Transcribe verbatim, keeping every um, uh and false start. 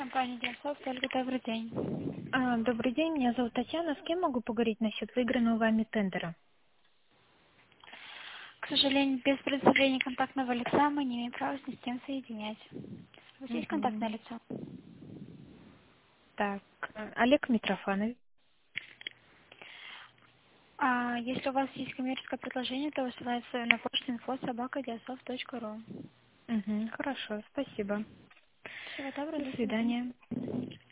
Компания Диасофт, Ольга, добрый день. А, Добрый день, меня зовут Татьяна. С кем могу поговорить насчет выигранного вами тендера? К сожалению, без предоставления контактного лица мы не имеем права с ним соединять. У вас есть контактное Мгм. лицо? Так, э, Олег Митрофанович. А если у вас есть коммерческое предложение, то высылается на почту инфо собака диасофт точка ру. Мгм, хорошо, спасибо. Всего доброго, До до свидания. свидания.